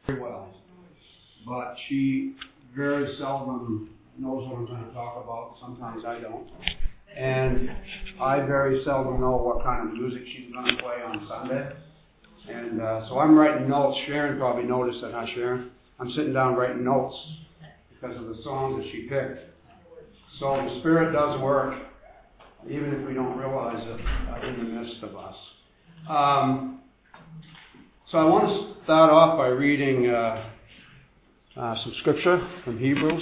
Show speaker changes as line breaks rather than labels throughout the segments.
very well, but she very seldom knows what I'm going to talk about. Sometimes I don't. And I very seldom know what kind of music she's going to play on Sunday. And so I'm writing notes. Sharon probably noticed that, huh, Sharon? I'm sitting down writing notes because of the songs that she picked. So the Spirit does work, even if we don't realize it in the midst of us. So I want to start off by reading some scripture from Hebrews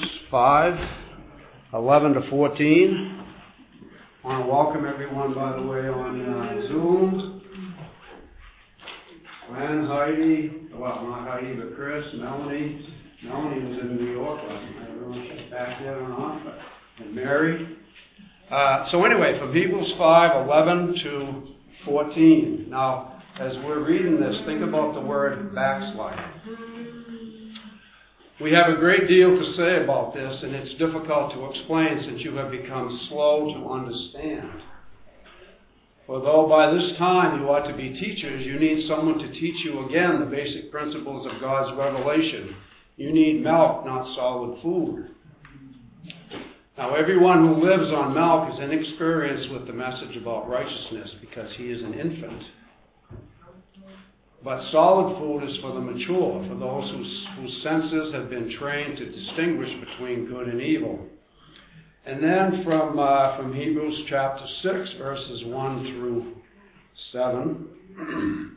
5:11 to 14. I want to welcome everyone, by the way, on Zoom. Glenn, Heidi, well, not Heidi, but Chris, Melanie. Melanie was in New York last night. I don't know if she's back yet or not, and Mary. So anyway, from Hebrews 5:11 to 14. Now, as we're reading this, think about the word backsliding. We have a great deal to say about this, and it's difficult to explain since you have become slow to understand. For though by this time you ought to be teachers, you need someone to teach you again the basic principles of God's revelation. You need milk, not solid food. Now, everyone who lives on milk is inexperienced with the message about righteousness because he is an infant. But solid food is for the mature, for those whose senses have been trained to distinguish between good and evil. And then from Hebrews chapter 6, verses 1 through 7.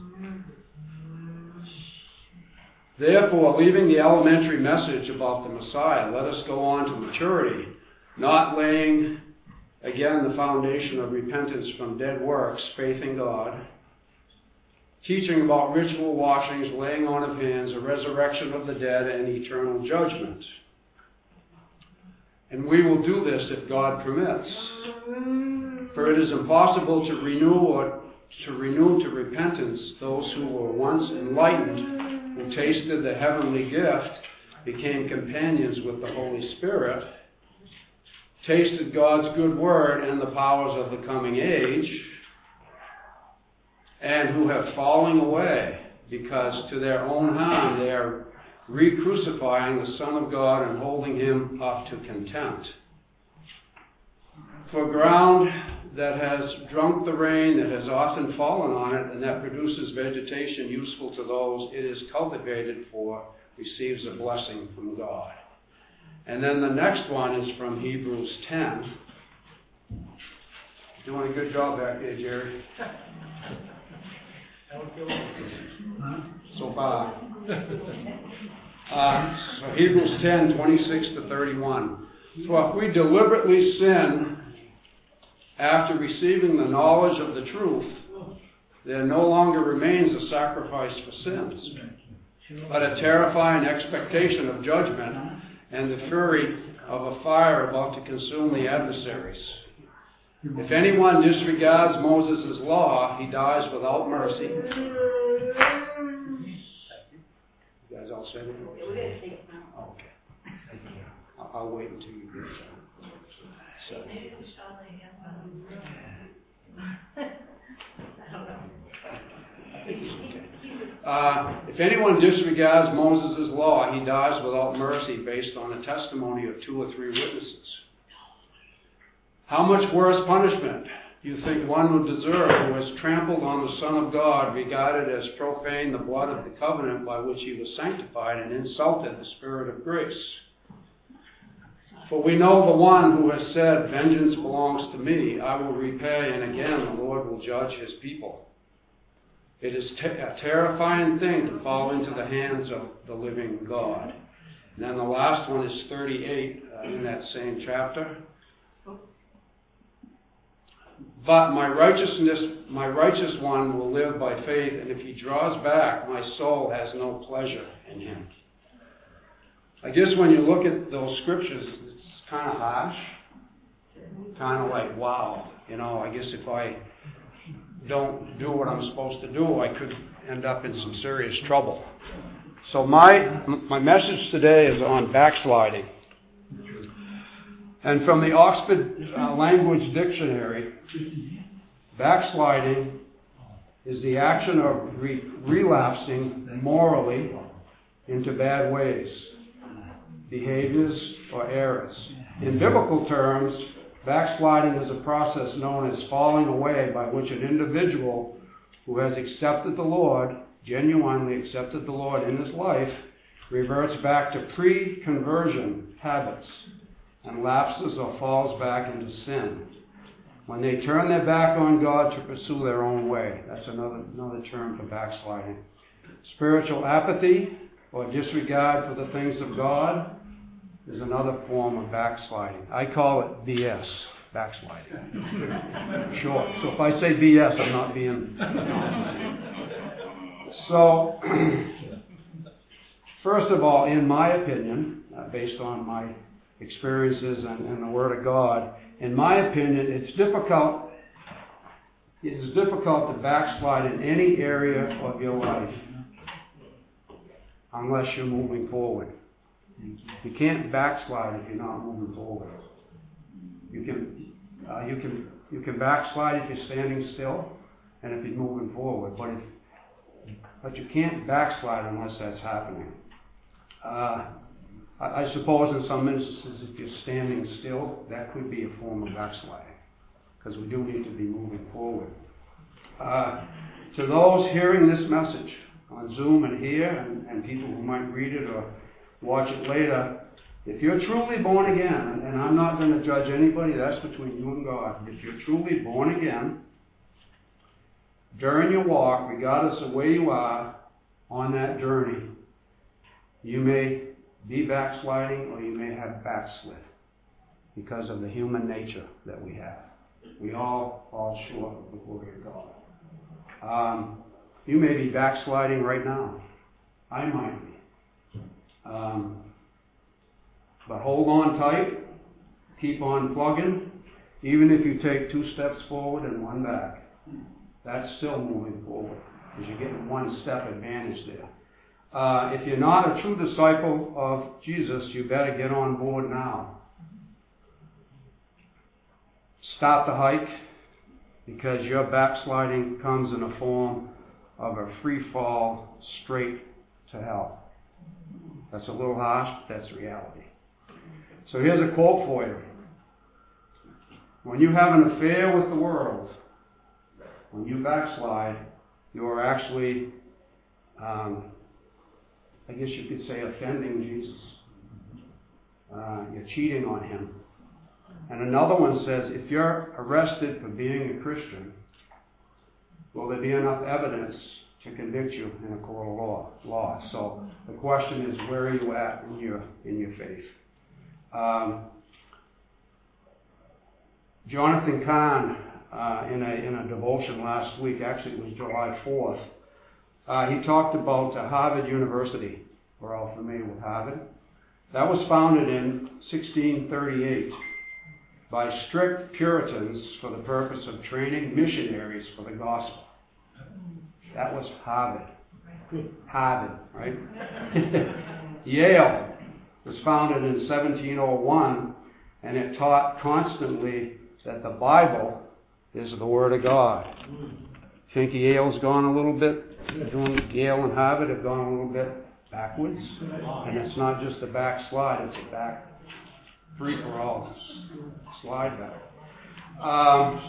Therefore, leaving the elementary message about the Messiah, let us go on to maturity, not laying again the foundation of repentance from dead works, faith in God, teaching about ritual washings, laying on of hands, a resurrection of the dead, and eternal judgment. And we will do this if God permits. For it is impossible to renew to repentance those who were once enlightened, who tasted the heavenly gift, became companions with the Holy Spirit, tasted God's good word and the powers of the coming age, and who have fallen away, because to their own harm they are re-crucifying the Son of God and holding him up to contempt. For ground that has drunk the rain that has often fallen on it, and that produces vegetation useful to those it is cultivated for, receives a blessing from God. And then the next one is from Hebrews 10. Doing a good job back there, Jerry. So far. So Hebrews 10, 26 to 31. So if we deliberately sin after receiving the knowledge of the truth, there no longer remains a sacrifice for sins, but a terrifying expectation of judgment and the fury of a fire about to consume the adversaries. If anyone disregards Moses' law, he dies without mercy. You guys all said it? Okay. I'll wait until you get done. So. If anyone disregards Moses' law, he dies without mercy based on the testimony of 2 or 3 witnesses. How much worse punishment do you think one would deserve who has trampled on the Son of God, regarded as profane the blood of the covenant by which he was sanctified, and insulted the Spirit of grace? For we know the one who has said, vengeance belongs to me, I will repay, and again the Lord will judge his people. It is a terrifying thing to fall into the hands of the living God. And then the last one is 38 in that same chapter. But my righteous one will live by faith, and if he draws back, my soul has no pleasure in him. I guess when you look at those scriptures, it's kind of harsh. Kind of like, wow. I guess if I don't do what I'm supposed to do, I could end up in some serious trouble. So my message today is on backsliding. And from the Oxford Language Dictionary, backsliding is the action of relapsing morally into bad ways, behaviors, or errors. In biblical terms, backsliding is a process known as falling away, by which an individual who has accepted the Lord, genuinely accepted the Lord in his life, reverts back to pre-conversion habits and lapses or falls back into sin. When they turn their back on God to pursue their own way. That's another term for backsliding. Spiritual apathy or disregard for the things of God is another form of backsliding. I call it BS, backsliding. Short. So if I say BS, I'm not being... So, first of all, in my opinion, based on my experiences and the Word of God, in my opinion, it is difficult to backslide in any area of your life unless you're moving forward. You can't backslide if you're not moving forward. You can backslide if you're standing still and if you're moving forward, but you can't backslide unless that's happening. I suppose in some instances, if you're standing still, that could be a form of backsliding, because we do need to be moving forward. To those hearing this message on Zoom and here, and people who might read it or watch it later, if you're truly born again, and I'm not going to judge anybody, that's between you and God. If you're truly born again, during your walk, regardless of where you are on that journey, you may be backsliding or you may have backslid because of the human nature that we have. We all fall short of the glory of God. You may be backsliding right now. I might be. But hold on tight. Keep on plugging. Even if you take 2 steps forward and 1 back, that's still moving forward, because you're getting 1 step advantage there. If you're not a true disciple of Jesus, you better get on board now. Stop the hike, because your backsliding comes in a form of a free fall straight to hell. That's a little harsh, but that's reality. So here's a quote for you. When you have an affair with the world, when you backslide, you are actually, I guess you could say, offending Jesus. You're cheating on him. And another one says, if you're arrested for being a Christian, will there be enough evidence to convict you in a court of law? So the question is, where are you at in your faith? Jonathan Cahn, in a devotion last week, actually it was July 4th, he talked about Harvard University. We're all familiar with Harvard. That was founded in 1638 by strict Puritans for the purpose of training missionaries for the gospel. That was Harvard. Harvard, right? Yale was founded in 1701, and it taught constantly that the Bible is the Word of God. Think Yale's gone a little bit, Yale and Harvard have gone a little bit backwards, and it's not just a backslide, it's a back free-for-all slide back.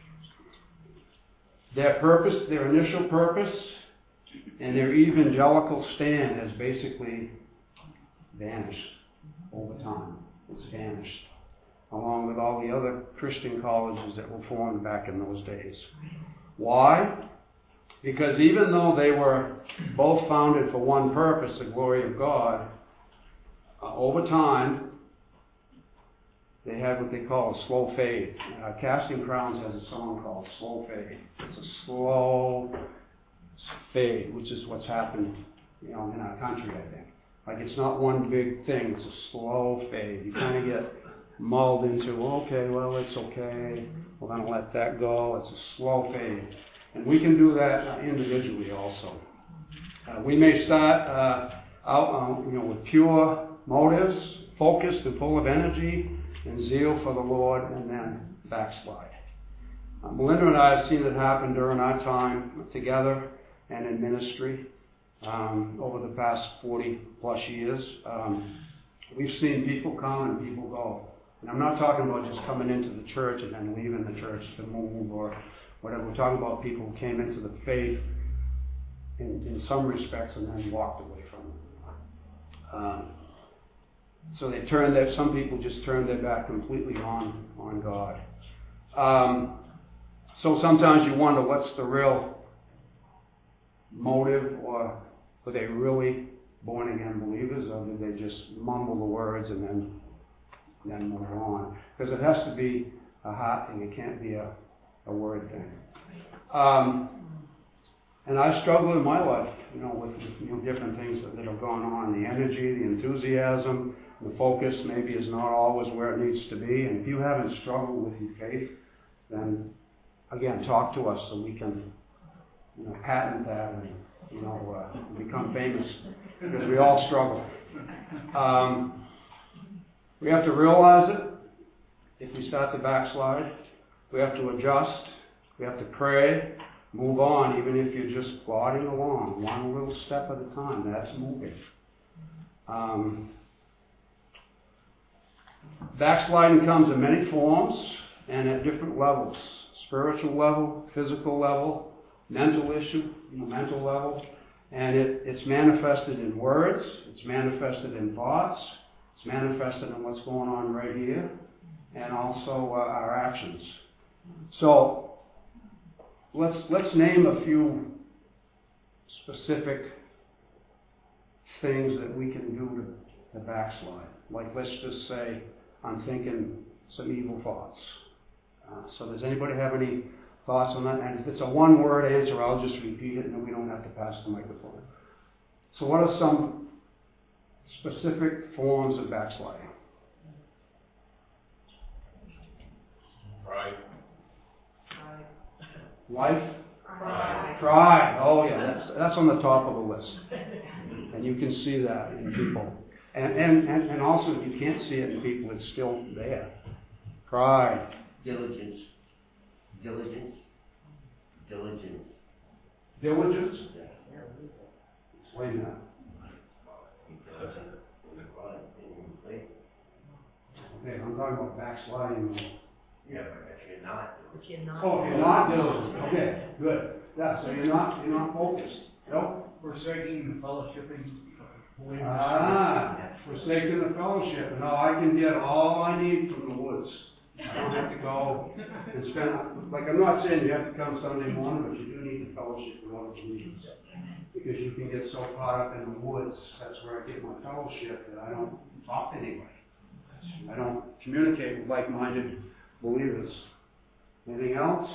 Their purpose, their initial purpose, and their evangelical stand has basically vanished over time. It's vanished, along with all the other Christian colleges that were formed back in those days. Why? Because even though they were both founded for one purpose, the glory of God, over time, they had what they call a slow fade. Casting Crowns has a song called Slow Fade. It's a slow fade, which is what's happened, in our country, I think. Like, it's not one big thing, it's a slow fade. You kind of get mulled into, okay, well, it's okay, we're going to let that go. It's a slow fade. And we can do that individually also. We may start out with pure motives, focused and full of energy and zeal for the Lord, and then backslide. Melinda and I have seen it happen during our time together and in ministry. over the past 40 plus years. We've seen people come and people go. And I'm not talking about just coming into the church and then leaving the church to move or whatever. We're talking about people who came into the faith in some respects and then walked away from it. So they some people just turned their back completely on God. So sometimes you wonder what's the real motive, or were they really born again believers, or did they just mumble the words and then move on? Because it has to be a heart thing. It can't be a word thing. And I've struggled in my life, with different things that have gone on. The energy, the enthusiasm, the focus maybe is not always where it needs to be. And if you haven't struggled with your faith, then again, talk to us so we can, patent that and become famous, because we all struggle. We have to realize it. If we start to backslide, we have to adjust. We have to pray, move on, even if you're just plodding along, one little step at a time. That's moving. Backsliding comes in many forms and at different levels: spiritual level, physical level, mental issue, mental level, and it's manifested in words, it's manifested in thoughts, it's manifested in what's going on right here, and also our actions. So let's name a few specific things that we can do to backslide. Like, let's just say I'm thinking some evil thoughts. So does anybody have any thoughts on that? And if it's a one-word answer, I'll just repeat it and then we don't have to pass the microphone. So what are some specific forms of backsliding?
Pride.
Life?
Pride.
Pride. Oh yeah, that's on the top of the list. And you can see that in people. And also, if you can't see it in people, it's still there. Pride.
Diligence. Diligence. Diligence.
Diligence?
Yeah.
Explain that. Okay, I'm talking about backsliding.
Yeah, but if you're not.
Oh, if you're not diligent. Okay, good. Yeah, so you're not focused. Nope.
Forsaking the fellowshipping.
Forsaking the fellowship. No, I can get all I need from the woods. I don't have to go and spend, I'm not saying you have to come Sunday morning, but you do need the fellowship with other believers. Because you can get so caught up in the woods, that's where I get my fellowship, that I don't talk to anybody. I don't communicate with like-minded believers. Anything else?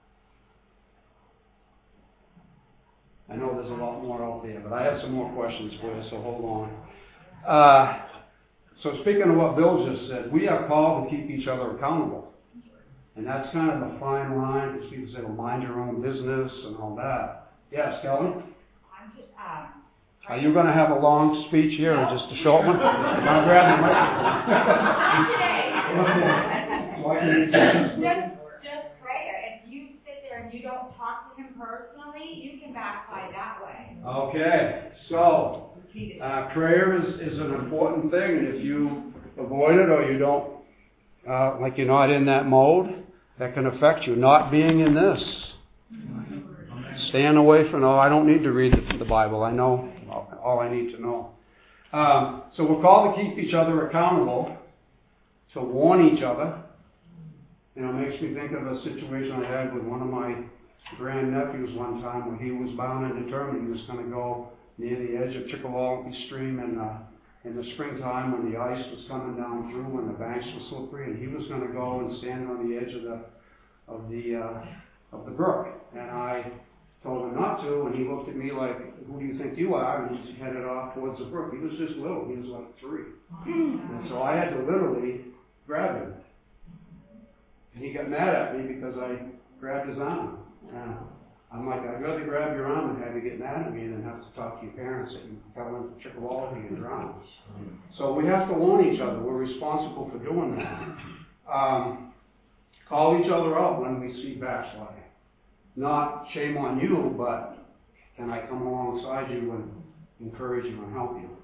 I know there's a lot more out there, but I have some more questions for you, so hold on. So speaking of what Bill just said, we are called to keep each other accountable. And that's kind of a fine line, because people say, well, mind your own business and all that. Yes, Kelly?
I'm just,
Are you going to have a long speech here or just a short one? You're going to grab the microphone. Okay. So I can
just prayer. If you sit there and you don't talk to him personally, you can backslide that way.
Okay. So prayer is an important thing, and if you avoid it or you don't, like you're not in that mode, that can affect you. Not being in this. Staying away from, I don't need to read the Bible. I know all I need to know. So we're called to keep each other accountable, to warn each other. It makes me think of a situation I had with one of my grandnephews one time where he was bound and determined he was going to go near the edge of Chickawaukee Stream in the springtime when the ice was coming down through, when the banks were slippery, and he was going to go and stand on the edge of the brook. And I told him not to, and he looked at me like, who do you think you are? And he headed off towards the brook. He was just little. He was like 3. And so I had to literally grab him. And he got mad at me because I grabbed his arm. And I'm like, I'd rather grab your arm and have you get mad at me than have to talk to your parents that you fell into Chickawaukee and drowned. So we have to warn each other. We're responsible for doing that. Call each other out when we see backsliding. Not shame on you, but can I come alongside you and encourage you and help you?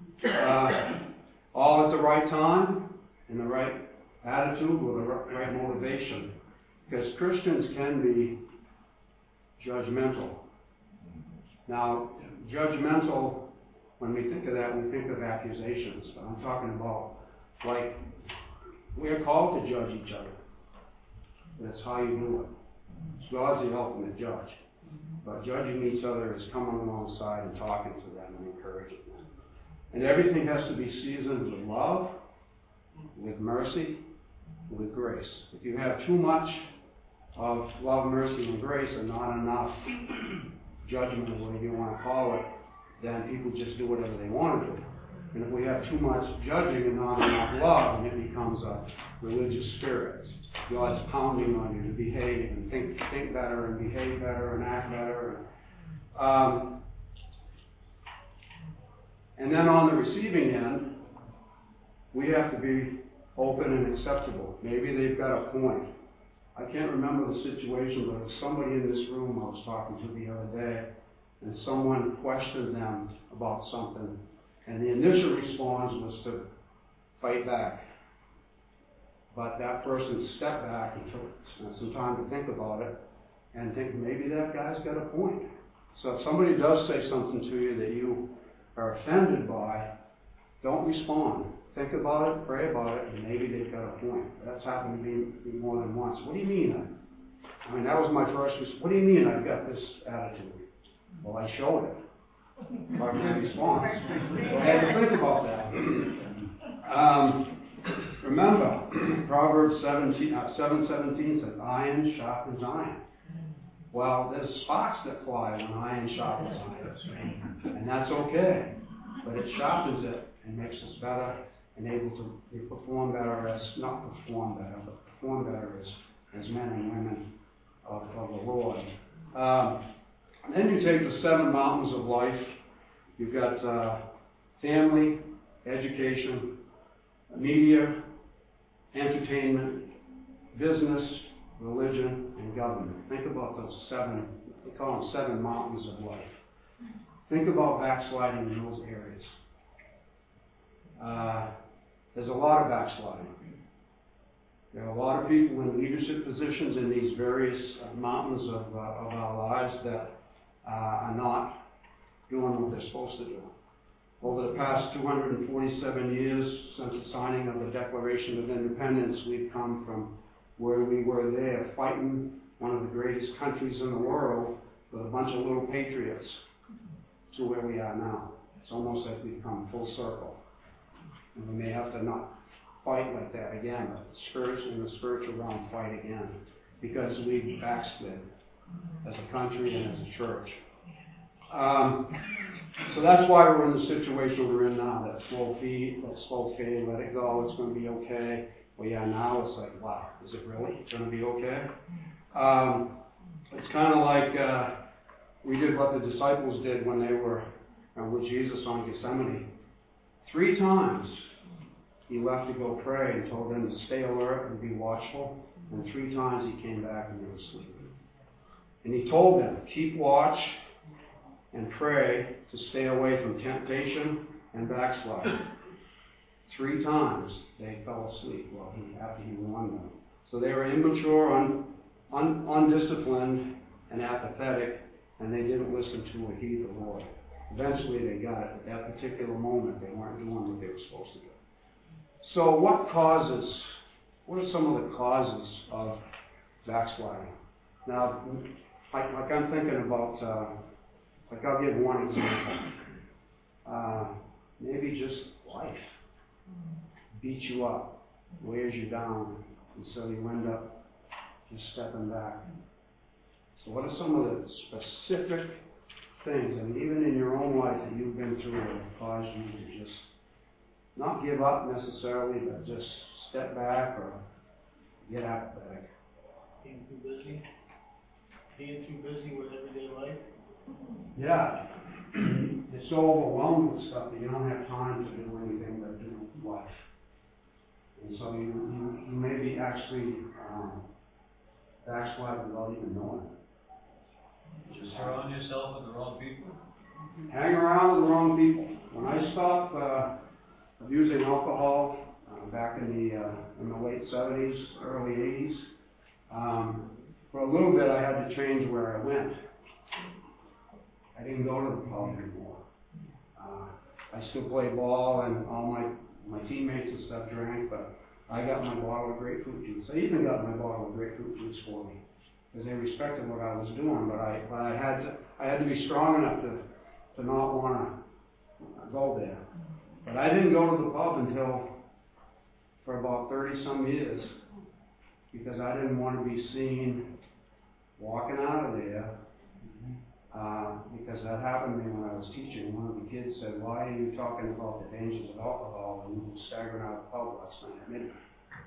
All at the right time, in the right attitude, with the right motivation. Because Christians can be judgmental. Now, judgmental, when we think of that, we think of accusations. But I'm talking about, like, we're called to judge each other. That's how you do it. God's the ultimate judge. But judging each other is coming alongside and talking to them and encouraging them. And everything has to be seasoned with love, with mercy, with grace. If you have too much of love, mercy, and grace and not enough judgment, or whatever you want to call it, then people just do whatever they want to do. And if we have too much judging and not enough love, then it becomes a religious spirit. God's pounding on you to behave and think better and behave better and act better. And then on the receiving end, we have to be open and acceptable. Maybe they've got a point. I can't remember the situation, but it was somebody in this room I was talking to the other day, and someone questioned them about something, and the initial response was to fight back. But that person stepped back and took some time to think about it and think maybe that guy's got a point. So if somebody does say something to you that you are offended by, don't respond. Think about it, pray about it, and maybe they've got a point. That's happened to me more than once. What do you mean? I mean, that was my first response. What do you mean I've got this attitude? Well, I showed it by my response. So I had to think about that. Remember, Proverbs 7:17 says, iron sharpens iron. Well, there's sparks that fly when iron sharpens iron. And that's okay. But it sharpens it and makes us better and able to perform better as, not perform better, but perform better as men and women of the Lord. Then you take the 7 mountains of life. You've got family, education, media, entertainment, business, religion, and government. Think about those 7, we call them 7 mountains of life. Think about backsliding in those areas. There's a lot of backsliding. There are a lot of people in leadership positions in these various mountains of our lives that are not doing what they're supposed to do. Over the past 247 years since the signing of the Declaration of Independence, we've come from where we were there fighting one of the greatest countries in the world with a bunch of little patriots to where we are now. It's almost like we've come full circle. And we may have to not fight like that again, but in the spiritual realm, fight again. Because we backslid as a country and as a church. So that's why we're in the situation we're in now. That slow feed, let it go, it's going to be okay. Well, yeah, now it's like, wow, is it really going to be okay? It's kind of like we did what the disciples did when they were with Jesus on Gethsemane. 3 times he left to go pray and told them to stay alert and be watchful. And 3 times he came back and they were sleeping. And he told them, keep watch and pray to stay away from temptation and backsliding. 3 times they fell asleep after he warned them. So they were immature, undisciplined, and apathetic, and they didn't listen to or heed the Lord. Eventually they got it. At that particular moment, they weren't doing what they were supposed to do. So what are some of the causes of backsliding? Now, like I'm thinking about, I'll give one example. Maybe just life beats you up, wears you down, and so you end up just stepping back. So what are some of the specific things, and even in your own life that you've been through that have caused you to just not give up necessarily, but just step back or get apathetic?
Being too busy? Being too busy with everyday life?
Yeah. You're so overwhelmed with stuff that you don't have time to do anything but do life. And so you may be actually backslide without even knowing it.
Just surround yourself with the wrong people.
Hang around with the wrong people. When I stopped abusing alcohol back in the late 70s, early 80s, for a little bit I had to change where I went. I didn't go to the pub anymore. I still play ball, and all my teammates and stuff drank, but I got my bottle of grapefruit juice. I even got my bottle of grapefruit juice for me, because they respected what I was doing. But I had to be strong enough to not want to go there. But I didn't go to the pub until for about 30 some years, because I didn't want to be seen walking out of there. Because that happened to me when I was teaching. One of the kids said, "Why are you talking about the dangers of alcohol when you were staggering out of the pub last night at midnight?"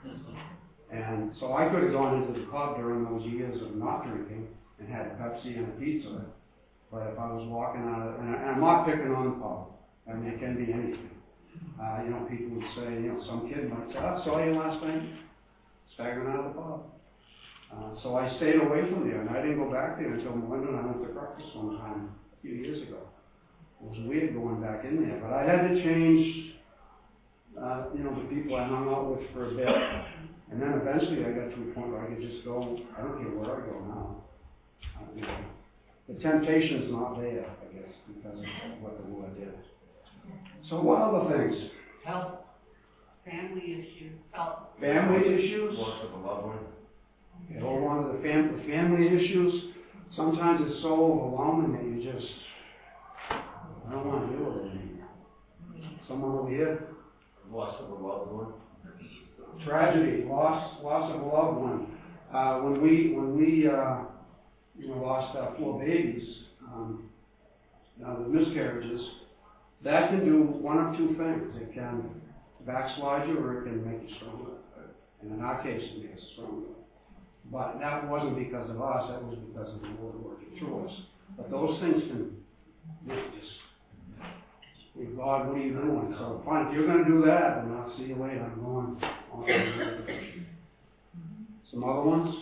And so I could have gone into the pub during those years of not drinking and had a Pepsi and a pizza. But if I was walking out of, and I'm not picking on the pub. I mean, it can be anything. People would say, some kid might say, "I saw you last night staggering out of the pub." So I stayed away from there, and I didn't go back there until Melinda and I went to breakfast one time a few years ago. It was weird going back in there, but I had to change, the people I hung out with for a bit, and then eventually I got to a point where I could just go. I don't care where I go now. The temptation's not there, I guess, because of what the Lord did. So what other things?
Health, family issues, health.
Family issues?
Loss of a loved one.
You hold on to the family issues. Sometimes it's so overwhelming that you just, I don't want to deal with it anymore. Someone over here?
Loss of a loved one.
Tragedy, loss of a loved one. When we lost our 4 babies, the miscarriages, that can do one of two things. It can backslide you, or it can make you stronger. And in our case, it made us stronger. But that wasn't because of us, that was because of the Lord working through us. But those things can just, God, what are you doing? So fine, if you're going to do that, then I'll see you later. I'm going on to the other direction. Some other ones?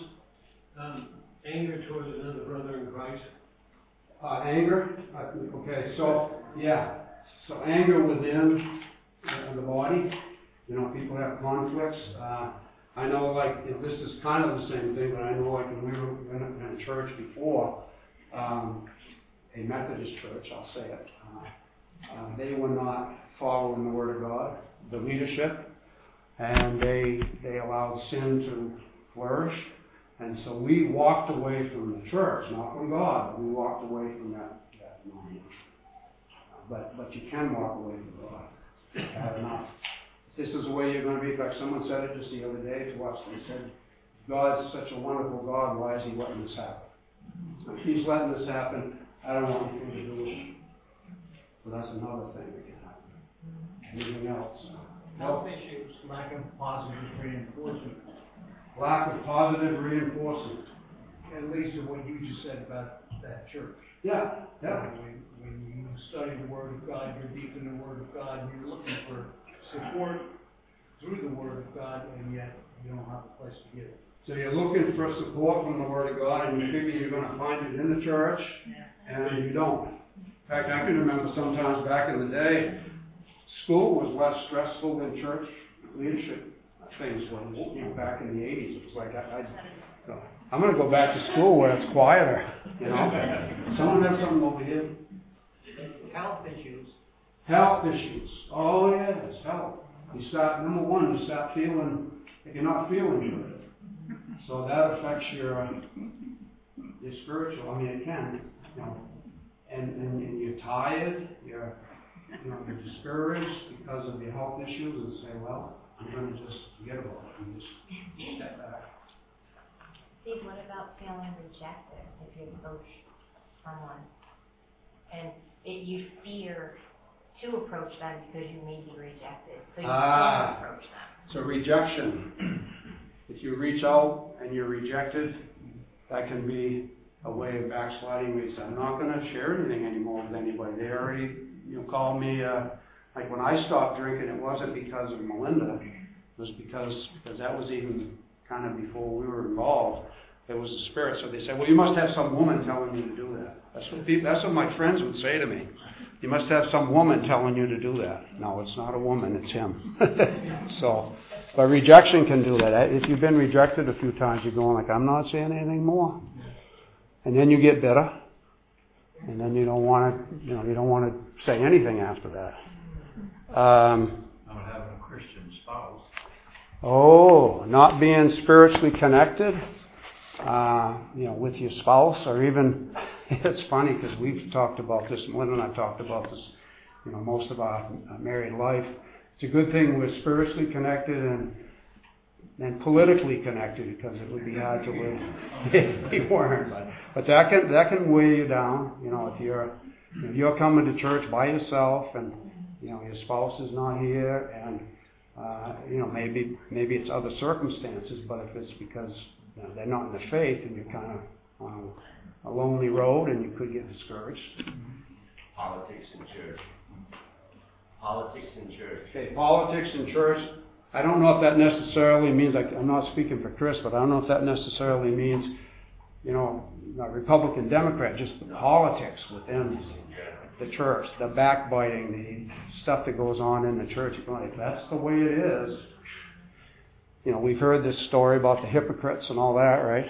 Anger towards another brother in Christ.
Anger? Okay, so, yeah. So anger within the body. People have conflicts. I know, this is kind of the same thing, but I know, when we were in a church before, a Methodist church, I'll say it, they were not following the Word of God, the leadership, and they allowed sin to flourish. And so we walked away from the church, not from God, but we walked away from that moment. But you can walk away from God. I have enough. This is the way you're going to be. In fact, someone said it just the other day to us. They said, God's such a wonderful God, why is He letting this happen? If He's letting this happen, I don't want anything to do with it. So that's another thing that can happen. Anything else?
Health issues, lack of positive reinforcement.
Lack of positive reinforcement.
At least of what you just said about that church.
Yeah.
When you study the Word of God, you're deep in the Word of God, and you're looking for support through the Word of God, and yet you don't have a place to get it.
So you're looking for support from the Word of God, and you figure you're going to find it in the church, and you don't. In fact, I can remember sometimes back in the day, school was less stressful than church leadership things were. Back in the 80s, it was like I'm going to go back to school where it's quieter. Someone have something over here.
Health issues.
Health issues. Oh yes, health. Number one, you start feeling, if you're not feeling good. So that affects your spiritual, it can, and you're tired, you're discouraged because of your health issues, and say, well, I'm going to just forget about it and just step back.
Steve, what about feeling rejected if you approach someone and you fear to approach them because you may be rejected, so you don't approach them?
So rejection. If you reach out and you're rejected, that can be a way of backsliding. We say, I'm not going to share anything anymore with anybody. They already, called me. Like when I stopped drinking, it wasn't because of Melinda. It was because that was even kind of before we were involved. it was a spirit. So they said, well, you must have some woman telling you to do that. That's what my friends would say to me. You must have some woman telling you to do that. No, it's not a woman, it's him. So, but rejection can do that. If you've been rejected a few times, you're going like, I'm not saying anything more. And then you get bitter. And then you don't want to say anything after that.
Not having a Christian spouse.
Oh, not being spiritually connected, with your spouse, or even, it's funny because we've talked about this, Lynn and I talked about this, most of our married life. It's a good thing we're spiritually connected and politically connected, because it would be hard to live if we weren't. But that can weigh you down. If you're coming to church by yourself and your spouse is not here, and maybe it's other circumstances, but if it's because they're not in the faith and you're kind of on a lonely road and you could get discouraged.
Politics in church. Politics in church.
Okay, politics in church. I don't know if that necessarily means, I'm not speaking for Chris, but I don't know if that necessarily means, Republican, Democrat, just the politics within the church, the backbiting, the stuff that goes on in the church. If that's the way it is, we've heard this story about the hypocrites and all that, right?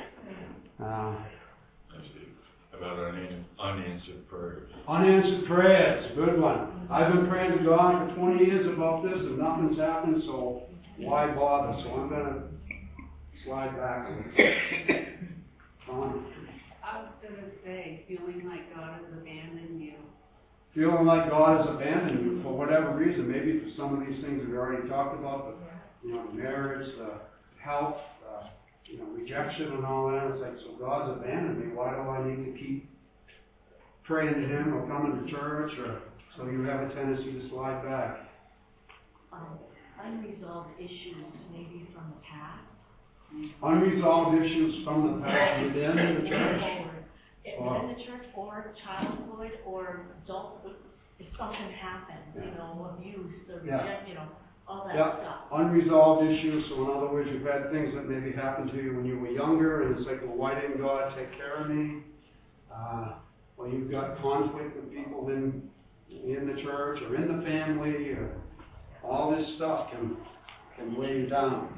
About unanswered prayers.
Unanswered prayers, good one. I've been praying to God for 20 years about this and nothing's happened, so why bother? So I'm going to slide back a little. Tom?
I was going to say, feeling like God has abandoned you.
Feeling like God has abandoned you for whatever reason. Maybe for some of these things we already talked about, the marriage, the health, rejection and all that. It's like, so God's abandoned me. Why do I need to keep praying to Him or coming to church? Or so you have a tendency to slide back.
Unresolved issues, maybe from the past.
Unresolved issues from the past within the church.
Within the church, or childhood, or adulthood. If something happened, abuse, or all that stuff.
Unresolved issues. So in other words, you've had things that maybe happened to you when you were younger, and it's like, well, why didn't God take care of me? Well, you've got conflict with people in the church or in the family, or all this stuff can weigh you down.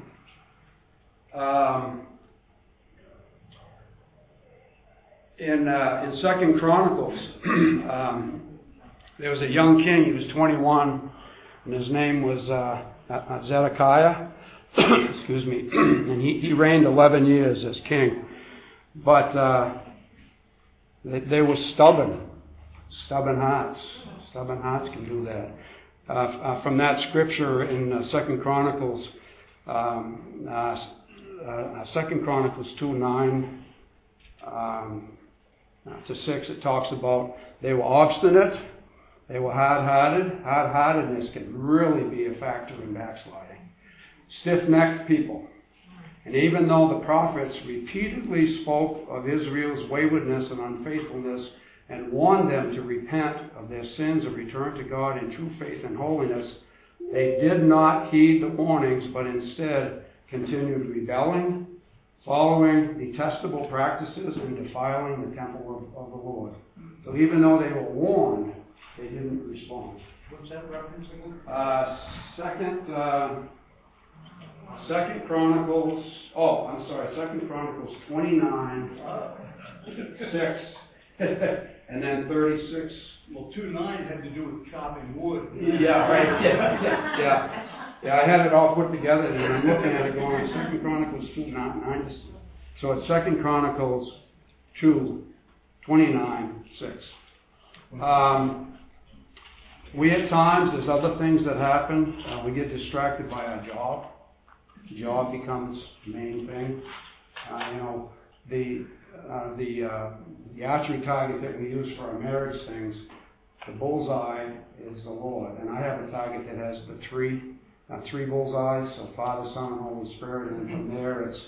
In 2 Chronicles, there was a young king. He was 21, and his name was Zedekiah. Excuse me. And he reigned 11 years as king. But they were stubborn hearts. Stubborn hearts can do that. From that scripture in 2 Chronicles, 2 Chronicles 2:9 to 6, it talks about they were obstinate, they were hard-hearted. Hard-heartedness can really be a factor in backsliding. Stiff-necked people. And even though the prophets repeatedly spoke of Israel's waywardness and unfaithfulness and warned them to repent of their sins and return to God in true faith and holiness, they did not heed the warnings, but instead continued rebelling, following detestable practices, and defiling the temple of the Lord. So even though they were warned, they didn't respond.
What's that referencing?
Second Chronicles. Oh, I'm sorry. 2 Chronicles 29, 6, and then 36.
Well, 2:9 had to do with chopping wood.
Yeah, right. Yeah, I had it all put together, and I'm looking at it going, 2 Chronicles 2:9. So it's 2 Chronicles 2:29, 6. We at times, there's other things that happen. We get distracted by our job. Job becomes the main thing. The archery target that we use for our marriage things, the bullseye is the Lord. And I have a target that has the three bullseyes, so Father, Son, and Holy Spirit, and then from there it's,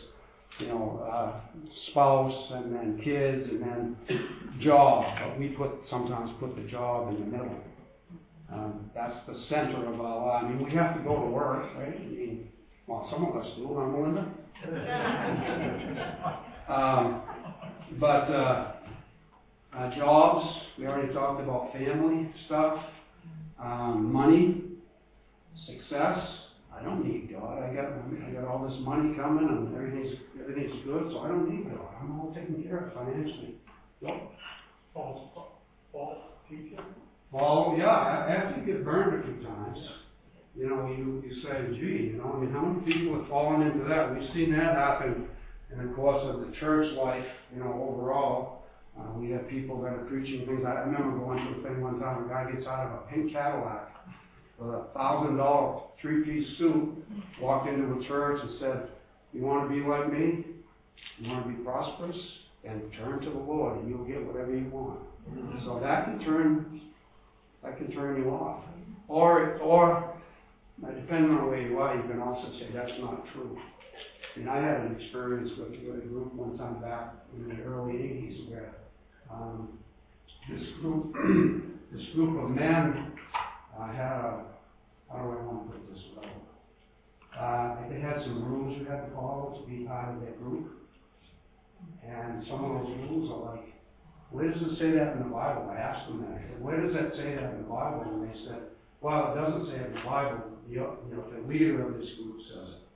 spouse, and then kids, and then job. But we sometimes put the job in the middle. That's the center of our life. I mean, we have to go to work, right? Well, some of us do, huh, Melinda? Jobs, we already talked about family stuff. Money, success. I don't need God. I got all this money coming and everything's good, so I don't need God. I'm all taken care of financially. Yep.
False teaching?
Well, yeah, after you get burned a few times, you say, gee, I mean, how many people have fallen into that? We've seen that happen in the course of the church life, overall. We have people that are preaching things. I remember going to a thing one time, a guy gets out of a pink Cadillac with a $1,000 three-piece suit, walked into a church and said, you want to be like me? You want to be prosperous? And turn to the Lord and you'll get whatever you want. So that can turn you off. Or depending on where you are, you can also say that's not true. I mean, I had an experience with a group one time back in the early 80s where this group of men had how do I want to put this level? They had some rules you had to follow to be part of their group. And some of those rules are like, where does it say that in the Bible? I asked them that. I said, where does that say that in the Bible? And they said, well, it doesn't say it in the Bible. The leader of this group says it.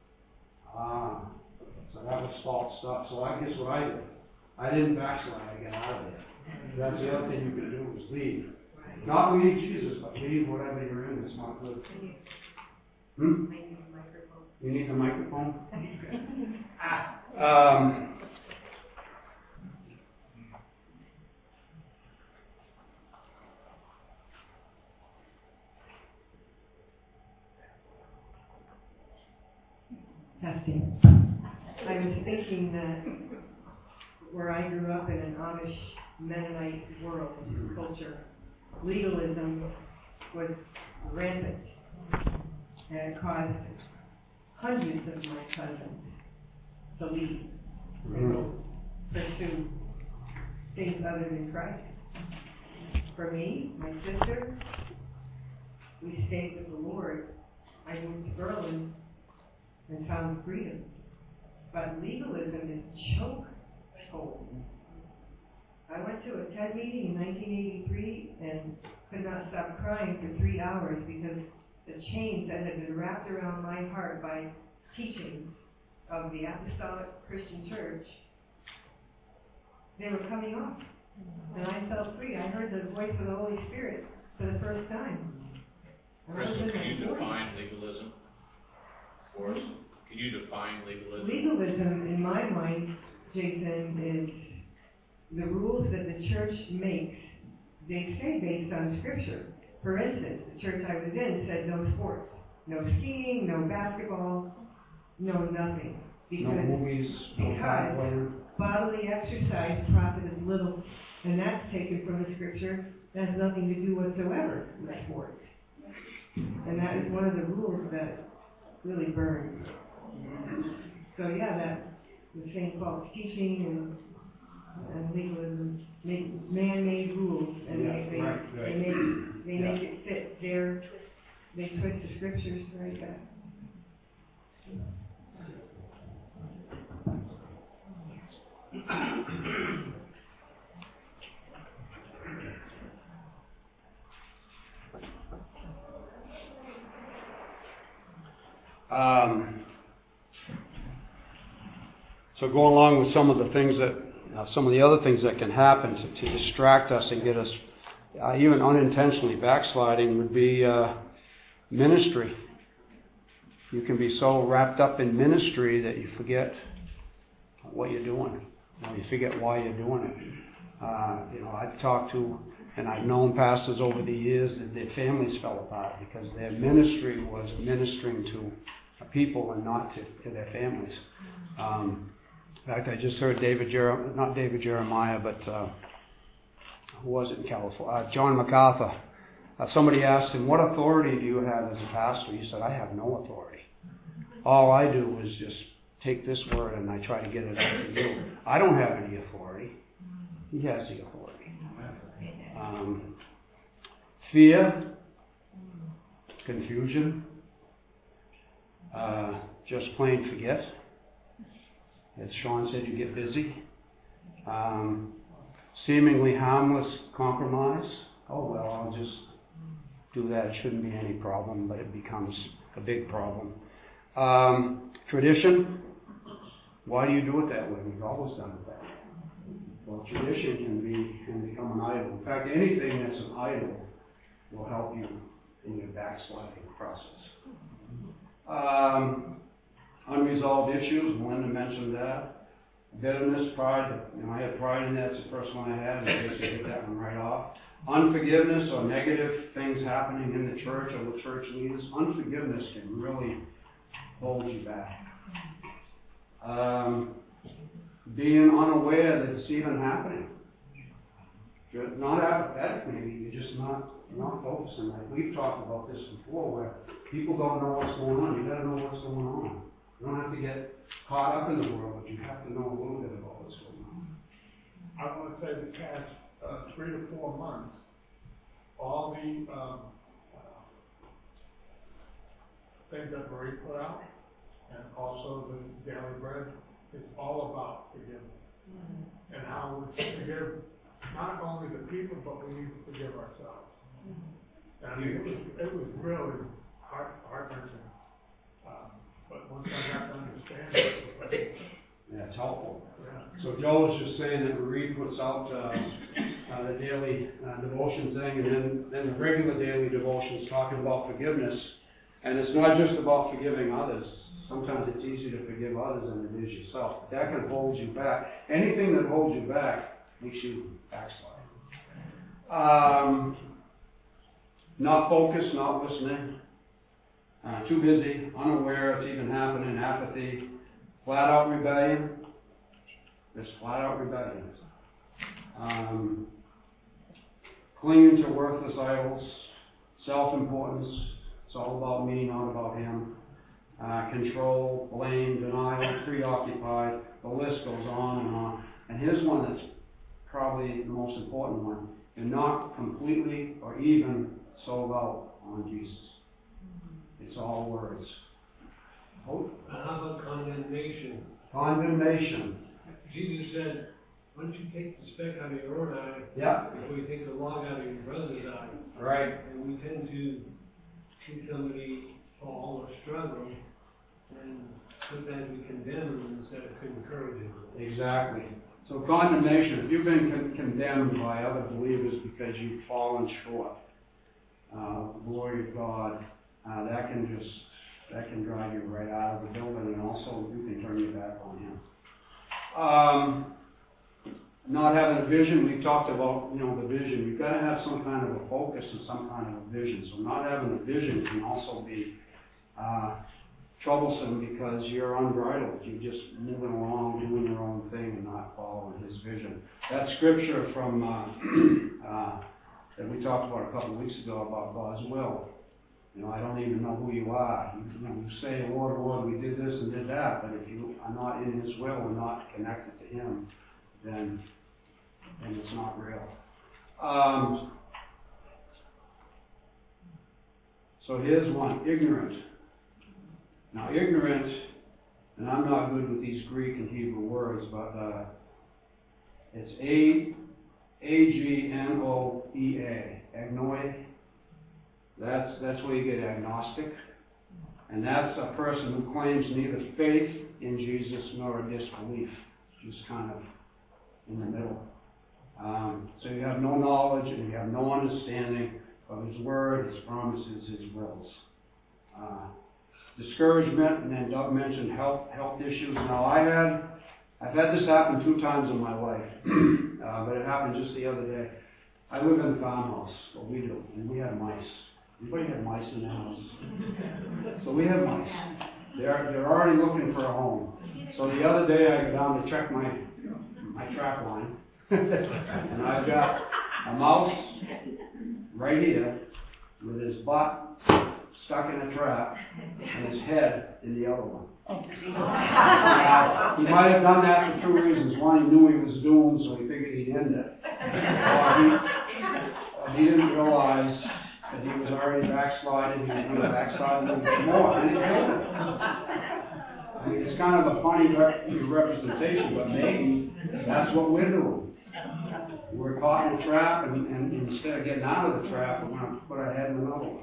So that was false stuff. So I guess what I did, I didn't backslide. I got out of there. That's the other thing you can do is leave. Not leave Jesus, but leave whatever you're in that's not good. You need the microphone?
Testing. I was thinking that where I grew up in an Amish Mennonite world, culture, legalism was rampant, and it caused hundreds of my cousins to leave and pursue things other than Christ. For me, my sister, we stayed with the Lord. I moved to Berlin and found freedom. But legalism is chokehold. I went to a TED meeting in 1983 and could not stop crying for 3 hours because the chains that had been wrapped around my heart by teachings of the Apostolic Christian Church, they were coming off. And I felt free. I heard the voice of the Holy Spirit for the first time.
Crystal, can you define legalism for us? Can you define legalism?
Legalism, in my mind, Jason, is the rules that the church makes. They say based on Scripture. For instance, the church I was in said no sports, no skiing, no basketball, no nothing.
No movies, no
because bodily exercise profiteth little, and that's taken from the Scripture. That has nothing to do whatsoever with sports. And that is one of the rules that really burns. So yeah, that the same false teaching and legalism, man-made rules, and they make it fit they twist the Scriptures right back.
So go along with some of the things some of the other things that can happen to distract us and get us even unintentionally backsliding would be ministry. You can be so wrapped up in ministry that you forget what you're doing. You forget why you're doing it. I've talked to and I've known pastors over the years that their families fell apart because their ministry was ministering to people and not to their families. In fact, I just heard not David Jeremiah, but who was it in California? John MacArthur. Somebody asked him, what authority do you have as a pastor? He said, I have no authority. All I do is just take this word and I try to get it out to you. I don't have any authority. He has the authority. Fear, confusion, just plain forget. As Sean said, you get busy. Seemingly harmless compromise. Oh, well, I'll just do that. It shouldn't be any problem, but it becomes a big problem. Tradition. Why do you do it that way? We've always done it that way. Well, tradition can become an idol. In fact, anything that's an idol will help you in your backsliding process. Unresolved issues. Melinda mentioned that. Bitterness, pride. I had pride in that. It's the first one I had. I guess you get that one right off. Unforgiveness or negative things happening in the church or with church leaders. Unforgiveness can really hold you back. Being unaware that it's even happening. Not apathetic, maybe. You're just not focusing. Like we've talked about this before, where people don't know what's going on. You got to know what's going on. You don't have to get caught up in the world, but you have to know a little bit about what's going on.
I want to say the past 3 to 4 months, all the things that Marie put out, and also the Daily Bread, it's all about forgiveness. Mm-hmm. And how we forgive not only the people, but we need to forgive ourselves. Mm-hmm. And I mean, it was really heart-wrenching. But once I got to understand it,
yeah, it's helpful.
Yeah.
So Joe was just saying that Marie puts out the daily devotion thing, and then the regular daily devotions talking about forgiveness. And it's not just about forgiving others. Sometimes it's easier to forgive others than it is yourself. But that can hold you back. Anything that holds you back makes you backslide. Not focused, not listening. Too busy, unaware it's even happening, apathy, flat out rebellion. There's flat out rebellion. Clinging to worthless idols, self-importance. It's all about me, not about him. Control, blame, denial, preoccupied. The list goes on and on. And here's one that's probably the most important one. You're not completely or even sold out on Jesus. It's all words.
How about condemnation?
Condemnation.
Jesus said, why don't you take the speck out of your own eye before you take the log out of your brother's eye?
Right.
And we tend to see somebody fall or struggle, and sometimes we condemn them instead of encouraging them.
Exactly. So condemnation, if you've been condemned by other believers because you've fallen short of the glory of God, that can drive you right out of the building, and also you can turn your back on Him. Not having a vision, we talked about, the vision. You've got to have some kind of a focus and some kind of a vision. So not having a vision can also be troublesome because you're unbridled. You're just moving along, doing your own thing and not following His vision. That scripture from that we talked about a couple of weeks ago about God's will. I don't even know who you are. You say, Lord, Lord, we did this and did that, but if you are not in His will and not connected to Him, then it's not real. So here's one, ignorant. Now ignorant, and I'm not good with these Greek and Hebrew words, but it's A-G-N-O-E-A, agnoia. That's where you get agnostic. And that's a person who claims neither faith in Jesus nor a disbelief. Just kind of in the middle. So you have no knowledge and you have no understanding of His Word, His promises, His wills. Discouragement, and then Doug mentioned health issues. Now I've had this happen 2 times in my life, but it happened just the other day. I live in a farmhouse, what we do, and we have mice. Anybody have mice in the house? So we have mice. They're already looking for a home. So the other day I go down to check my trap line, and I've got a mouse right here with his butt stuck in a trap and his head in the other one. Now, he might have done that for 2 reasons. One, he knew he was doomed, so he figured he'd end it. Or he didn't realize that he was already backsliding, he was going to backslide a little bit more, and he killed it. I mean, it's kind of a funny representation, but maybe that's what we're doing. We're caught in a trap, and instead of getting out of the trap, we're going to put our head in another one.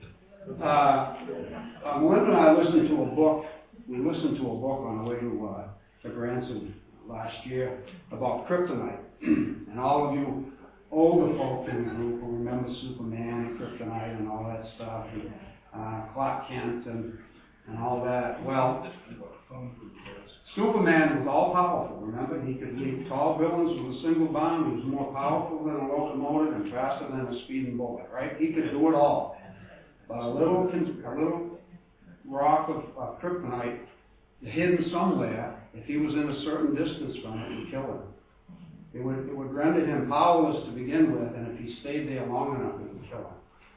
Melinda and I listened to a book. We listened to a book on the way to Branson last year about kryptonite. And all of you older folk in the group will remember Superman and kryptonite and all that stuff, and Clark Kent and all that. Well, Superman was all powerful, remember? He could leap tall buildings with a single bound. He was more powerful than a locomotive and faster than a speeding bullet, right? He could do it all. But a little rock of kryptonite hidden somewhere, if he was in a certain distance from it, would kill him. It would render him powerless to begin with, and if he stayed there long enough, it would kill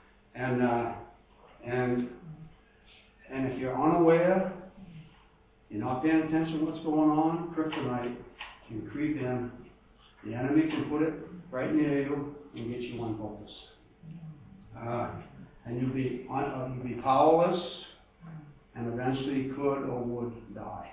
him. And if you're unaware, you're not paying attention to what's going on, kryptonite can creep in. The enemy can put it right near you and get you unfocused. And you'll be powerless, and eventually could or would die.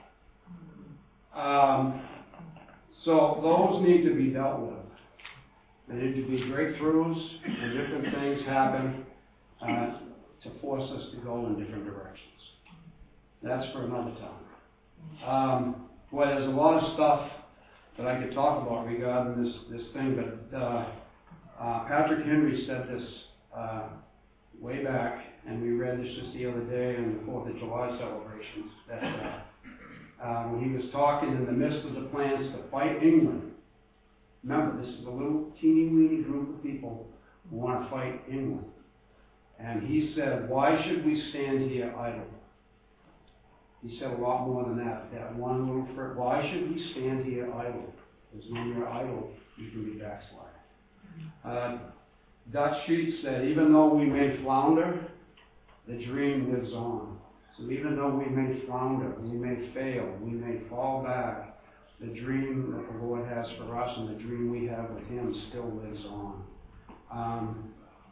So those need to be dealt with. There need to be breakthroughs, and different things happen to force us to go in different directions. That's for another time. Well, there's a lot of stuff that I could talk about regarding this thing, but Patrick Henry said this way back, and we read this just the other day in the 4th of July celebrations, that when he was talking in the midst of the plans to fight England. Remember, this is a little teeny-weeny group of people who want to fight England. And he said, why should we stand here idle? He said a lot more than that one little phrase. Why should we stand here idle? Because when you're idle, you can be backsliding. Dutch Sheets said, even though we may flounder, the dream lives on. So even though we may flounder, we may fail, we may fall back, the dream that the Lord has for us and the dream we have with Him still lives on.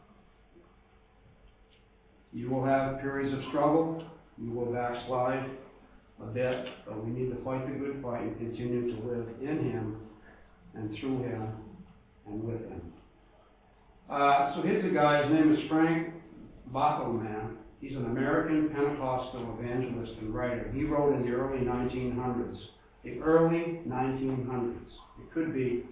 You will have periods of struggle. You will backslide a bit, but we need to fight the good fight and continue to live in Him and through Him and with Him. So here's a guy, his name is Frank Bachman. He's an American Pentecostal evangelist and writer. He wrote in the early 1900s. The early 1900s. It could be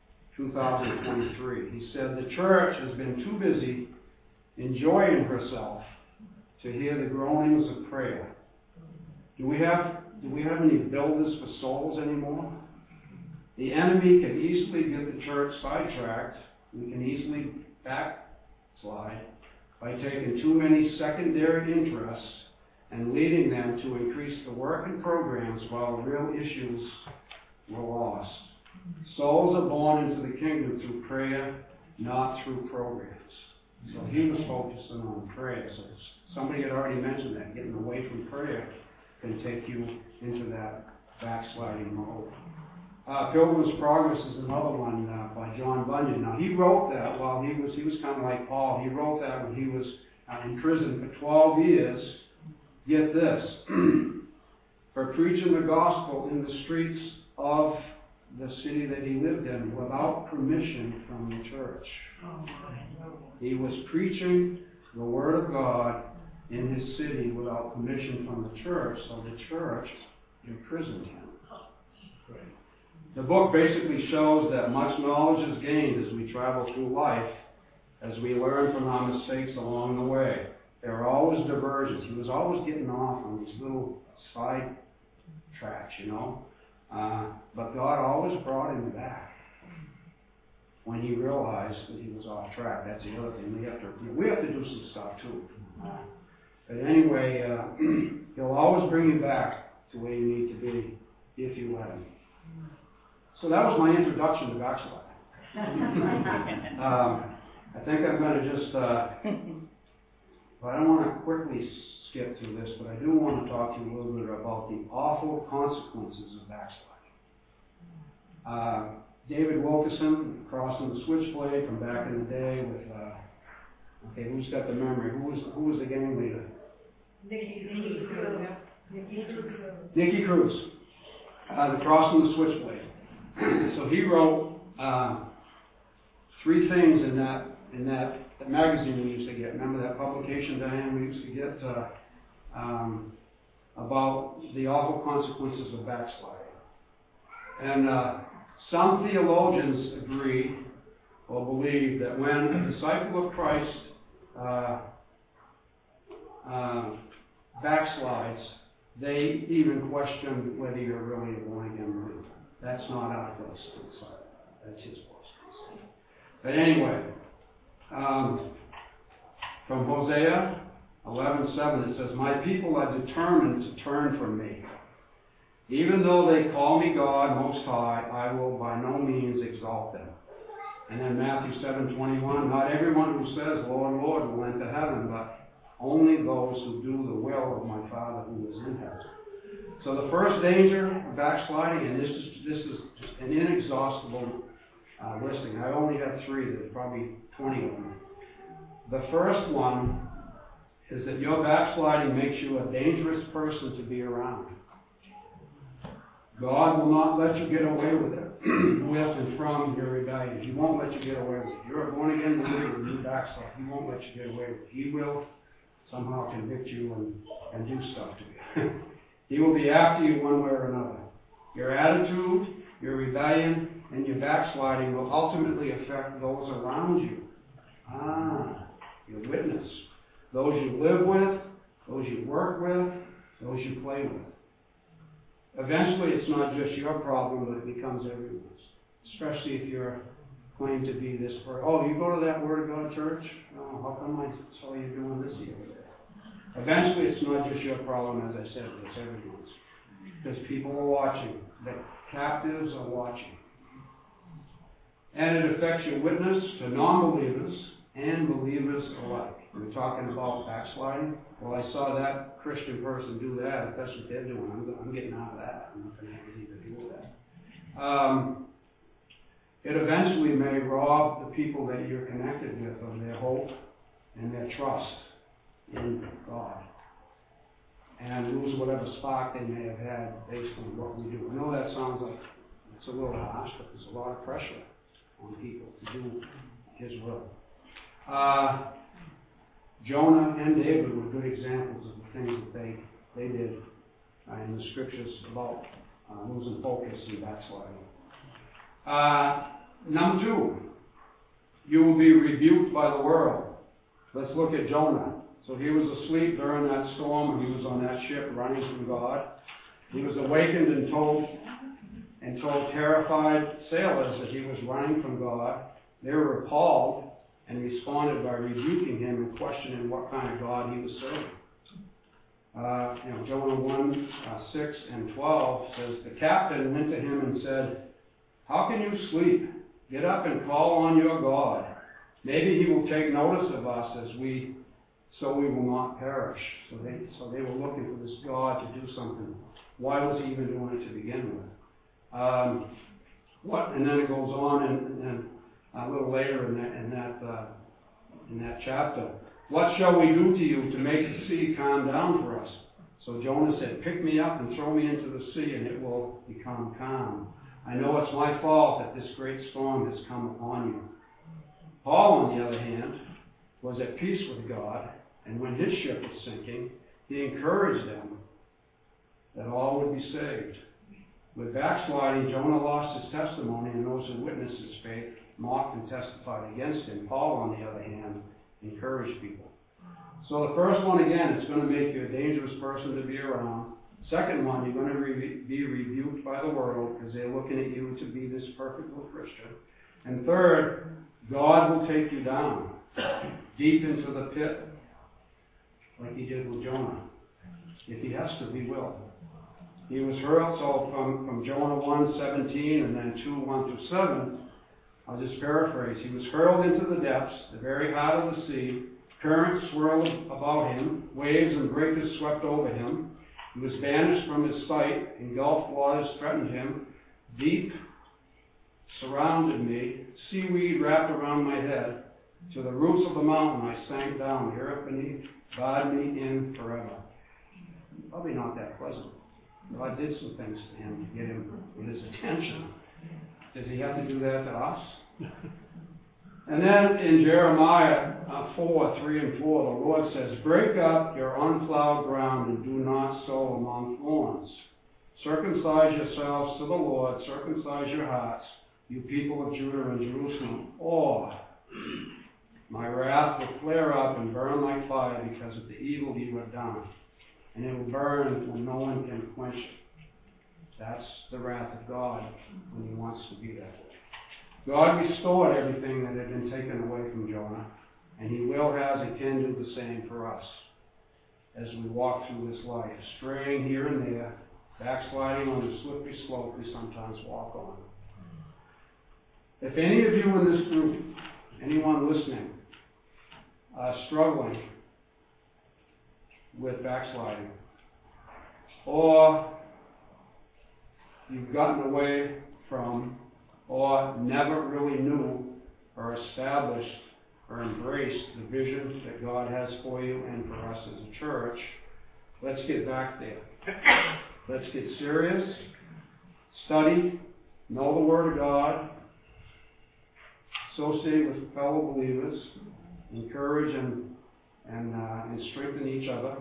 2023. He said, the church has been too busy enjoying herself to hear the groanings of prayer. Do we have any builders for souls anymore? The enemy can easily get the church sidetracked. We can easily backslide by taking too many secondary interests and leading them to increase the work and programs while real issues were lost. Souls are born into the kingdom through prayer, not through programs. So he was focusing on prayer. So somebody had already mentioned that. Getting away from prayer can take you into that backsliding mode. Pilgrim's Progress is another one by John Bunyan. Now he wrote that while he was kind of like Paul. He wrote that when he was in prison for 12 years. Get this, for preaching the gospel in the streets of the city that he lived in without permission from the church. He was preaching the word of God in his city without permission from the church, so the church imprisoned him. The book basically shows that much knowledge is gained as we travel through life, as we learn from our mistakes along the way. There are always diversions. He was always getting off on these little side tracks, but God always brought him back when he realized that he was off track. That's the other thing. We have to do some stuff too. But anyway, he'll always bring you back to where you need to be if you let him. So that was my introduction to backsliding. I think I'm going to just, I don't want to quickly skip through this, but I do want to talk to you a little bit about the awful consequences of backsliding. David Wilkerson, Crossing the Switchblade from back in the day with, who's got the memory? Who was the gang leader?
Nicky Cruz.
Nicky Cruz, The Cross and the Switchblade. So he wrote 3 things in that magazine we used to get. Remember that publication, Diane, we used to get about the awful consequences of backsliding. And some theologians agree or believe that when a disciple of Christ backslides, they even question whether you're really a born-again believer. That's not our place to decide. That's his place to decide. But anyway, from Hosea 11:7, it says, "My people are determined to turn from me. Even though they call me God Most High, I will by no means exalt them." And then Matthew 7:21, "Not everyone who says, 'Lord, Lord,' will enter heaven, but only those who do the will of my Father who is in heaven." So the first danger of backsliding, and this is an inexhaustible listing. I only have 3. There's probably 20 of them. The first one is that your backsliding makes you a dangerous person to be around. God will not let you get away with it, with and from your rebellion. He won't let you get away with it. You're a born-again believer and you backslide. He won't let you get away with it. He will somehow convict you and do stuff to you. He will be after you one way or another. Your attitude, your rebellion, and your backsliding will ultimately affect those around you. Your witness. Those you live with, those you work with, those you play with. Eventually, it's not just your problem, but it becomes everyone's. Especially if you're claimed to be this person. Oh, you go to that Word of God church? Oh, how come I saw you doing this the other day? Eventually, it's not just your problem, as I said, it's everyone's. Because people are watching. The captives are watching. And it affects your witness to non-believers and believers alike. We're talking about backsliding. Well, I saw that Christian person do that. If that's what they're doing, I'm getting out of that. I'm not going to have anything to do with that. It eventually may rob the people that you're connected with of their hope and their trust in God, and lose whatever spark they may have had based on what we do. I know that sounds like it's a little harsh, but there's a lot of pressure on people to do His will. Jonah and David were good examples of the things that they did in the scriptures about losing focus and backsliding. Number 2, you will be rebuked by the world. Let's look at Jonah. So he was asleep during that storm, and he was on that ship running from God. He was awakened and told terrified sailors that he was running from God. They were appalled and responded by rebuking him and questioning what kind of God he was serving. Jonah 1:6 and 12 says, "The captain went to him and said, 'How can you sleep? Get up and call on your God. Maybe he will take notice of us so we will not perish.'" So they were looking for this God to do something. Why was he even doing it to begin with? And then it goes on and a little later in that chapter. "What shall we do to you to make the sea calm down for us?" So Jonah said, "Pick me up and throw me into the sea, and it will become calm. I know it's my fault that this great storm has come upon you." Paul, on the other hand, was at peace with God, and when his ship was sinking, he encouraged them that all would be saved. With backsliding, Jonah lost his testimony, and those who witnessed his faith mocked and testified against him. Paul, on the other hand, encouraged people. So the first one, again, it's going to make you a dangerous person to be around. Second one, you're going to be rebuked by the world because they're looking at you to be this perfect little Christian. And third, God will take you down deep into the pit like he did with Jonah. If he has to, he will. He was hurled, so from Jonah 1:17 and then 2:1-7, I'll just paraphrase. He was hurled into the depths, the very heart of the sea. Currents swirled about him. Waves and breakers swept over him. He was banished from his sight. Engulfed waters threatened him. Deep surrounded me. Seaweed wrapped around my head. To the roots of the mountain I sank down. The earth beneath barred me in forever. Probably not that pleasant. God did some things to him to get his attention. Does he have to do that to us? And then in Jeremiah 4:3 and 4, the Lord says, break up your unplowed ground and do not sow among thorns. Circumcise yourselves to the Lord, circumcise your hearts, you people of Judah and Jerusalem, or my wrath will flare up and burn like fire because of the evil you have done. And it will burn when no one can quench it. That's the wrath of God when he wants to be that way. God restored everything that had been taken away from Jonah, and he will, has, and can do the same for us as we walk through this life, straying here and there, backsliding on the slippery slope we sometimes walk on. If any of you in this group, anyone listening, are struggling with backsliding, or you've gotten away from, or never really knew or established or embraced the vision that God has for you and for us as a church, let's get back there. Let's get serious, study, know the Word of God, associate with fellow believers, encourage and strengthen each other,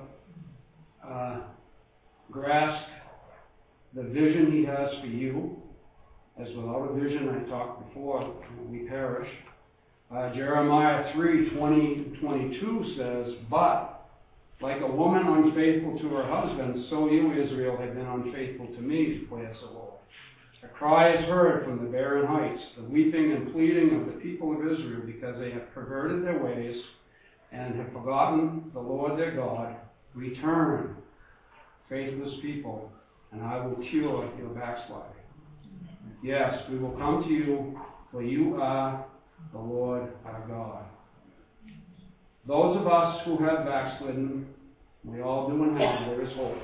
grasp the vision he has for you, as without a vision, I talked before, we perish. Jeremiah 3:20-22 says, but like a woman unfaithful to her husband, so you, Israel, have been unfaithful to me, declares the Lord. A cry is heard from the barren heights, the weeping and pleading of the people of Israel, because they have perverted their ways and have forgotten the Lord their God. Return, faithless people, and I will cure your backsliding. Yes, we will come to you, for you are the Lord our God. Those of us who have backslidden, we all do and have, there is hope.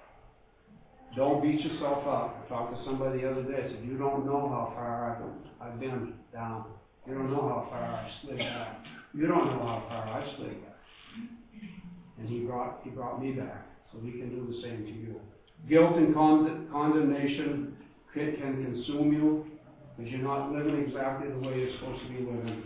Don't beat yourself up. I talked to somebody the other day. I said, you don't know how far I've been down. You don't know how far I've slid back. You don't know how far I've slid back. And he brought me back. So he can do the same to you. Guilt and condemnation can consume you because you're not living exactly the way you're supposed to be living.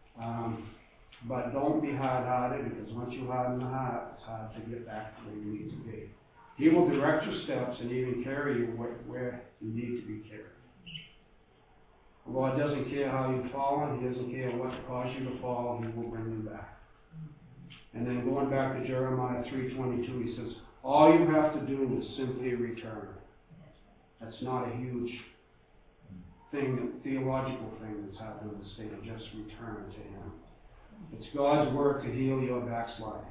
But don't be hard-hearted, because once you harden the heart, it's hard to get back to where you need to be. He will direct your steps and even carry you where you need to be carried. The Lord doesn't care how you've fallen. He doesn't care what caused you to fall. He will bring you back. And then going back to Jeremiah 3:22, he says, all you have to do is simply return. That's not a huge thing, theological thing that's happened in the state. Just return to him. It's God's work to heal your backsliding.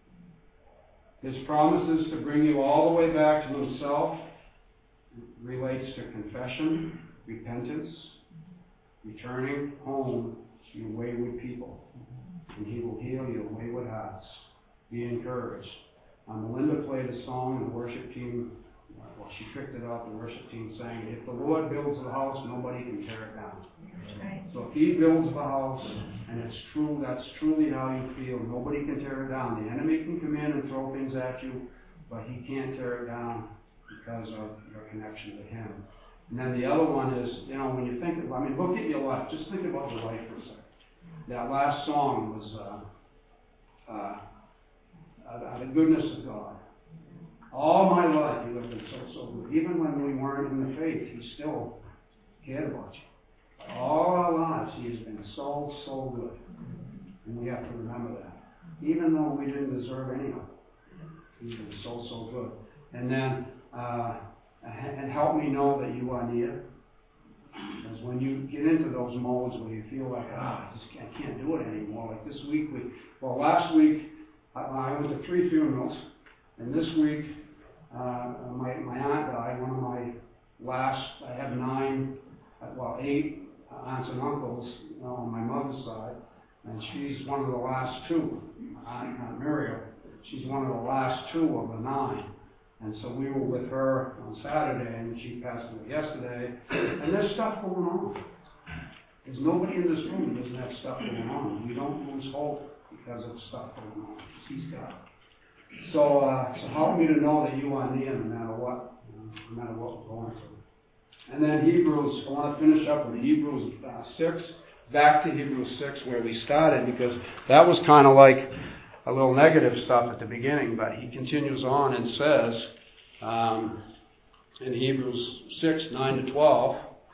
His promises to bring you all the way back to himself relates to confession, repentance, returning home to your wayward people. And he will heal your wayward hearts. Be encouraged. Melinda played a song, and the worship team, she picked it up, the worship team sang, if the Lord builds the house, nobody can tear it down. Right. So if he builds the house, and it's true, that's truly how you feel, nobody can tear it down. The enemy can come in and throw things at you, but he can't tear it down because of your connection to him. And then the other one is, when you think of, look at your life. Just think about your life for a second. That last song was the goodness of God. All my life you have been so good. Even when we weren't in the faith, he still cared about you. All our lives he has been so good. And we have to remember that. Even though we didn't deserve any of it, he's been so good. And then, and help me know that you are near. Because when you get into those modes where you feel like, I can't do it anymore. Like this week, last week, I went to 3 funerals, and this week, my aunt died, one of my last, I have 8 aunts and uncles on my mother's side, and she's one of the last 2, Aunt Muriel, she's one of the last 2 of the 9. And so we were with her on Saturday, and she passed away yesterday, and there's stuff going on. There's nobody in this room who doesn't have stuff going on. We don't lose hope because of stuff going on. He's got it. So help me to know that you are near no matter what. no matter what we're going through. And then Hebrews, I want to finish up with Hebrews 6, back to Hebrews 6 where we started, because that was kind of like a little negative stuff at the beginning, but he continues on and says in Hebrews 6, 9 to 12,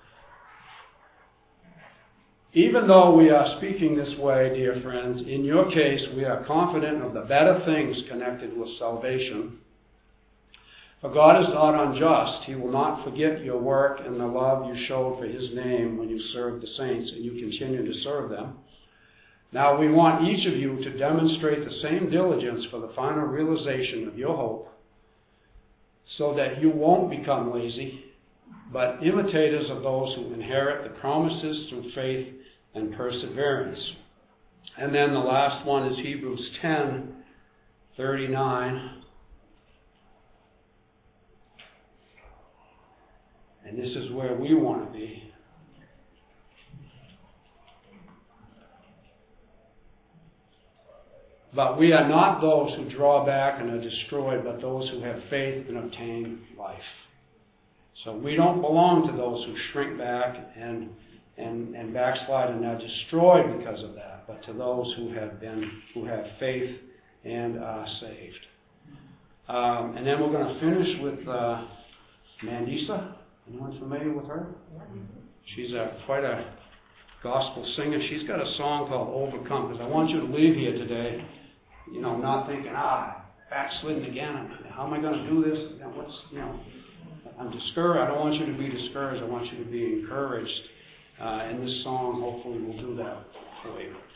even though we are speaking this way, dear friends, in your case we are confident of the better things connected with salvation. For God is not unjust. He will not forget your work and the love you showed for His name when you served the saints and you continue to serve them. Now we want each of you to demonstrate the same diligence for the final realization of your hope, so that you won't become lazy, but imitators of those who inherit the promises through faith and perseverance. And then the last one is Hebrews 10:39. And this is where we want to be. But we are not those who draw back and are destroyed, but those who have faith and obtain life. So we don't belong to those who shrink back and backslide and are destroyed because of that, but to those who have faith and are saved. And then we're going to finish with Mandisa. Anyone familiar with her? She's quite a gospel singer. She's got a song called Overcome, because I want you to leave here today, not thinking, backslidden again. How am I going to do this? I'm discouraged. I don't want you to be discouraged. I want you to be encouraged. And this song hopefully will do that for you.